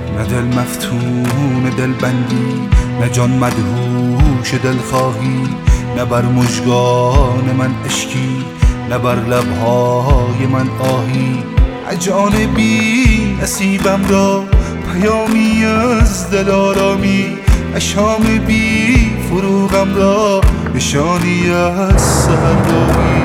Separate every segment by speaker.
Speaker 1: نه دل مفتون دلبندی، نه جان مدهوش دلخواهی، نه بر مژگان من اشکی، نه بر لبهای من آهی. جان بی نصیبم را پیامی از دل آرامی، شام بی فروغم را نشانی از سحرگاهی.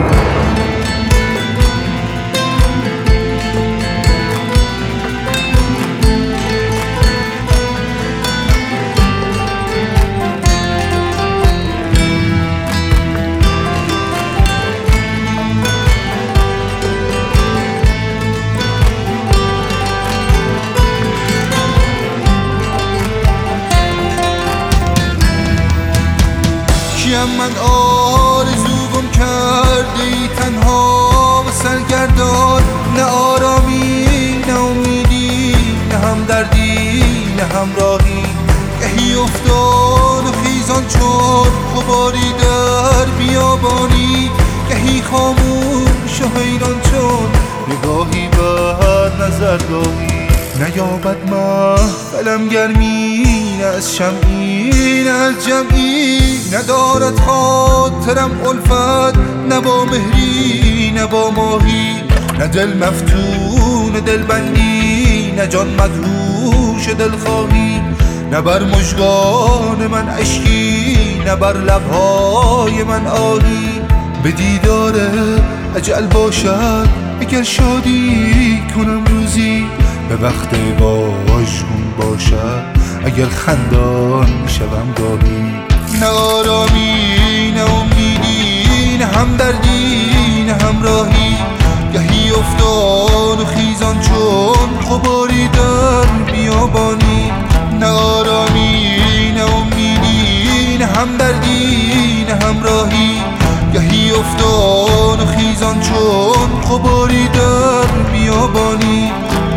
Speaker 1: کیم من آرزو گم کرده ای تنها و سرگردان، نه آرامی نه امیدی، نه همدردی نه همراهی. گهی افتان و خیزان چون غباری در بیابانی، گهی خاموش و حیران چون نگاهی بر نظرگاهی. نیابد محفلم گرمی، نه از شمعی نه از جمعی، ندارد خاطرم الفت، نه با مهری نه با ماهی. نه دل مفتون دلبندی، نه جان مدهوش دلخواهی، نه بر مژگان من اشکی، نه بر لبهای من آهی. به دیدار اجل باشد اگر شادی کنم روزی، به وقت واژگون باشد اگر خندان شوم گاهی. نه آرامی نه امیدی، نه همدردی نه همراهی. گهی افتان و خیزان چون غباری در بیابانی. نه آرامی نه امیدی، نه همدردی نه همراهی. گهی افتان و خیزان چون غباری در بیابانی.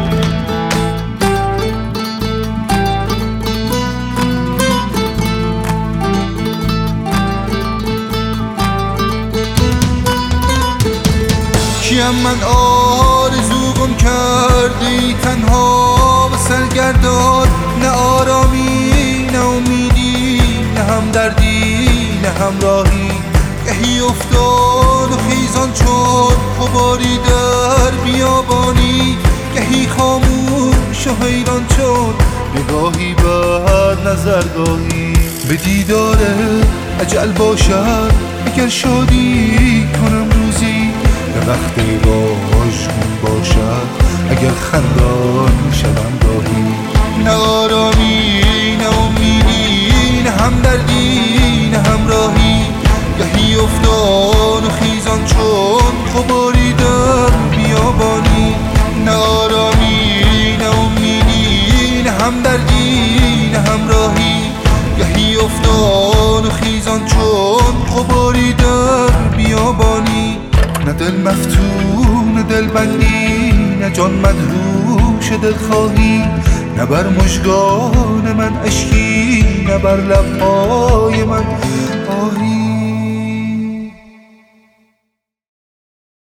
Speaker 1: کیم من آرزو گم کرده ای تنها و سرگردان، نه آرامی نه امیدی، نه همدردی نه همراهی. گهی افتان و خیزان چون غباری در بیابانی، گهی خاموش و حیران چون نگاهی بر نظرگاهی. به دیدار اجل باشد اگر شادی کنم روزی، به وقت واژگون باشد اگر خندان شوم گاهی. نه آرامی نه امیدی، نه همدردی نه همراهی. گهی افتان و خیزان چون غباری در بیابانی. نه آرامی نه امیدی، نه همدردی نه همراهی. گهی افتان و خیزان چون غباری در بیابانی. نه دل مفتون دلبندی، نه جان مدهوش دلخواهی، نه بر مژگان من اشکی، نه بر لبهای من آهی.